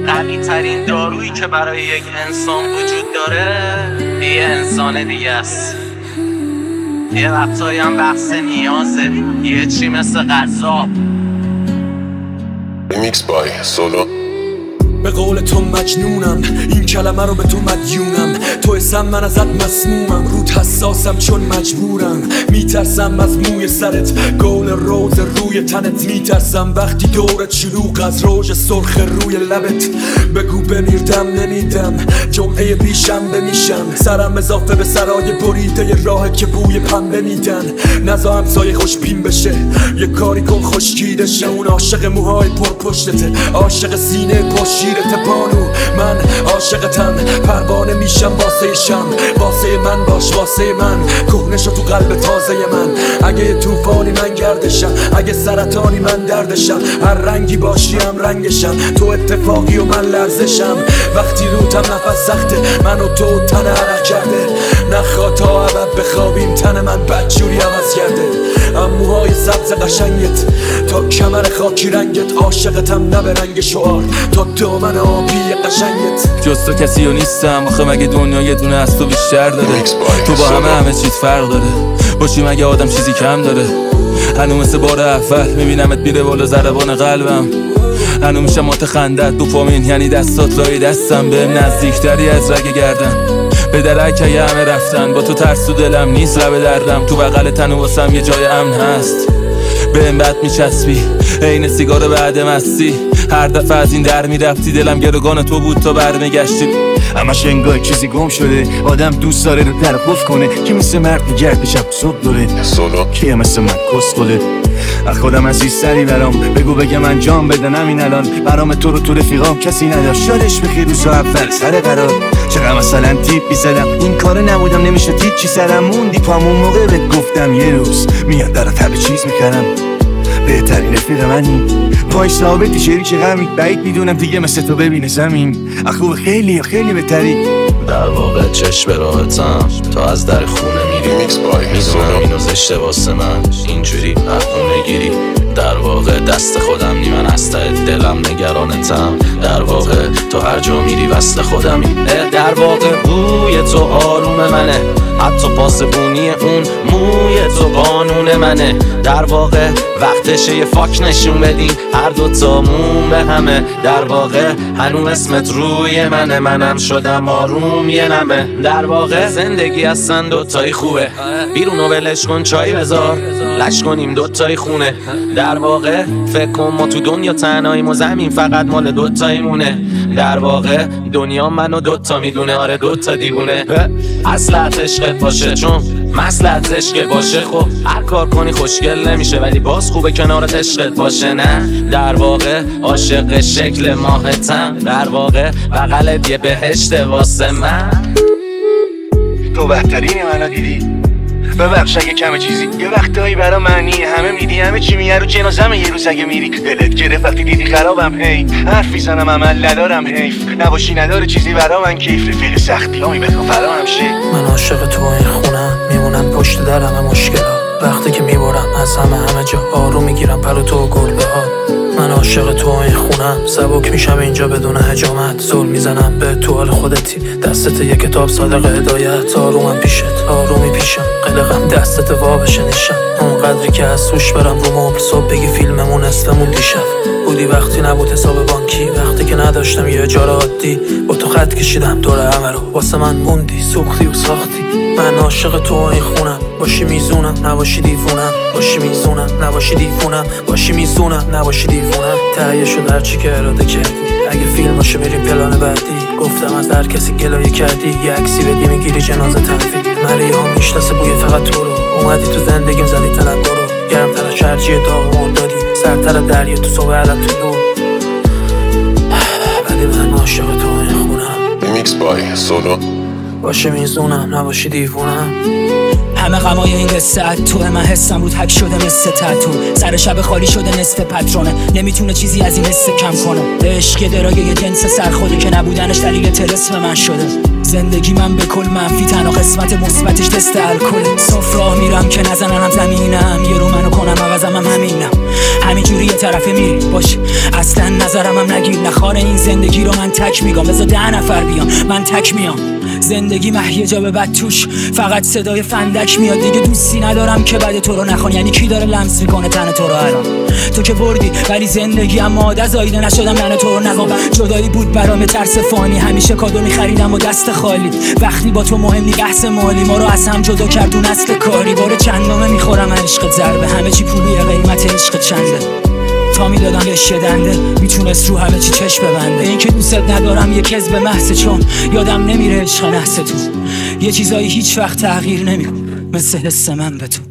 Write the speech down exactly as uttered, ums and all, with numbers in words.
قوی ترین دارویی که برای یک انسان وجود داره یه انسان دیگه است. یه وقتایی هم بحث نیازه، یه چی مثل غذا. ریمیکس بای سولو. به قول تو مجنونم، این کلمه رو به تو مدیونم. تو اسم من ازت مسمومم، رود حساسم چون مجبورم. میترسم از موی سرت، گل روز روی تنت. میترسم وقتی دورت شلوغ از روژ سرخ روی لبت. بگو بمیردم نمیدم، جمعه بیشنبه میشم. سرم اضافه به سرای بریده راه که بوی پنبه میدن. نزا همسایه خوشبین بشه، یه کاری کن خشکیده شه. اون عاشق موهای پر پشتته، عاشق سینه پشیرت بانو. من عاشقتم، پروانه میشم واسه شم. واسه من باش واسه من، کهنه شو تو قلب تازه من. اگه طوفانی من گردشم، اگه سرطانی من دردشم. هر رنگی باشی هم رنگشم، تو اتفاقی و من لرزشم. وقتی روتم نفس سخته، من و تو تن عرق کرده. نخوا تا ابد بخوابیم، تن من بدجوری عوض کرده. اموهای سبز قشنگت تا کمر خاکی رنگت. عاشقتم نه به رنگ شعار، تا دامن آبی قشنگت. جز تو کسی و نیستم، آخه مگه دنیا یه دونه از تو بیشتر داره؟ تو با همه همه چیز فرق داره، باشی مگه آدم چیزی کم داره؟ هنو مثل بار اول میبینمت میره بالا ضربان قلبم. هنو میشم متخندت دوپامین، یعنی دستات لای دستم. بهم نزدیکتری از رگ گردن، به درک همه رفتن. با تو ترس تو دلم نیست لب دردم. تو بغل تن واسم یه جای امن هست، بهم بد میچسبی عین سیگار بعد مستی. هر دفعه از این در میرفتی دلم گروگان تو بود تا برمیگشتی. همش انگار چیزی گم شده، آدم دوست داره رو طرف کنه. که مثل مرد میگرد شب صبح داره، سولو. که مثل من کسخله. از خودم عزیزتری برام بگو بگم انجام بدن همین الان. برام تو رو تو رفیقام کسی نداشت، شادش بخیر روز اول سر قرار. چقدر مثلا تیپ بیزدم، این کار نبودم نمیشه تیپ چی سرم موندی پام. اون موقع بهت گفتم یه روز میاد برات همه چیز میکردم. بهترین رفیق منی، پای ثابتی شریک غمی. بعید میدونم دیگه مثل تو ببینه زمین. اخو خیلی خیلی بهتری. در واقع چشم راحتم، تا از در خونه میری. ریمیکس بای میدونم اینو زشته واسه من، اینجوری پرخونه گیری. در واقع دست خودم نی، من از ته دلم نگرانتم. در واقع تو هر جا میری وصل خودمی. در واقع بوی تو آروم منه، حتی پاسبونی اون موی تو قانون منه. در واقع وقتشه یه فاک نشون بدیم، هر دوتامون به همه. در واقع هنوز اسمت روی منه، منم شدم آروم یه نمه. در واقع زندگی اصلا دوتایی خوبه، بیرونو ولش کن چای بذار، لش کنیم دوتایی خونه. در واقع فکر کن ما تو دنیا تنهاییم و زمین فقط مال دوتایی مونه. در واقع دنیا منو دوتا میدونه، آره دوتا دیوونه. اصلت عشقت باشه چون مصلحت عشق باشه. خب هر کار کنی خوشگل نمیشه، ولی باز خوبه کنارت عشقت باشه. نه در واقع عاشق شکل ماهتم، در واقع بغلت یه بهشت واسه من. تو بهترین منو دیدی، ببخش اگه کم چیزی. یه وقتایی برا معنی همه میدی، همه چی میگه رو جنازم. یه روز اگه میری دلت گرفت وقتی دیدی خرابم. هی حرف میزنم عمل ندارم، حیف نباشی نداره چیزی برا من. کیف رفیق سختی همی بکن فرا همشه. من عاشق تو این خونم، میمونم پشت در همه مشکلات. وقتی که میبرم از همه همه جا آروم میگیرم پلو تو و گربه ها. من عاشق تو این خونم، سبک میشم اینجا بدون هجامت. زل میزنم به تو حال خودتی، دستت یه کتاب صادق هدایت. آرومم پیشت آرومی پیشم، قلقم دستت وا بشه نیشم. اون قدری که از سوش برم رو مبل، صبح بگی فیلممون استمون دیشب. بودی وقتی نبود حساب بانکی، وقتی که نداشتم یه اجاره عادی. با تو خط کشیدم دور همه رو، واسه من موندی سوختی و ساختی. من عاشق تو این خونم، باشی میزونم نباشی دیوونم. باشی میزونم نباشی دیوونم، باشی میزونم نباشی دیوونم. تهیه شد هرچی که اراده کردی، اگه فیلم باشه میریم پلان بعدی. گفتم از هر کسی گلایه کردی، یه عکسی بدی میگیری جنازه تحویل. مریا میشناسه بوی فقط تو رو، اومدی تو زندگیم زدی تلنگو رو. گرم تر شرجی داغ مردادی، سرتر دریا تو صبح علت تو دو. ولی من عاشق تو این خونم. ریمیکس بای سولو. باشی میزونم نباشی دیوونم. همه غمای این قصه تو من حسم رو تک شده مثل تتو. سر شب خالی شده نصف پترونه، نمیتونه چیزی از این حس کم کنه. عشق درای یه جنس سرخوده که نبودنش دلیل طلسم من شده. زندگی من به کل منفی، تنها قسمت مثبتش تست الکل. صاف راه میرم که نزننم زمینم، یه رو منو کنم عوضم هم همینم. همینجوری یه طرفه میری باش، اصلا نظرم هم نگیر، نخوار این زندگی رو من تک میگم. بذار ده نفر بیام من تک میام. زندگی مهیه جا به بد توش، فقط صدای فندک میاد. دیگه دوستی ندارم که بعد تو رو نخوان. یعنی کی داره لمس میکنه تن تو رو الان؟ تو که بردی ولی زندگی اما عادت زایده نشدم من تو رو نگم. جدایی بود برام ترس فانی، همیشه کادو میخریدم و دست خالی. وقتی با تو مهم نی بحث مالی، ما رو از هم جدا کرد اون نسل کاری. بار چندمه میخورم عشق ضربه، همه چی پولیه قیمت عشق چنده. تا میدادم یه شدنده میتونست رو همه چی چشم ببنده. این که دوست ندارم یه کذب محض، چون یادم نمیره عشق نحس تو. یه چیزایی هیچ وقت تغییر نمیکن مثل حس من به تو.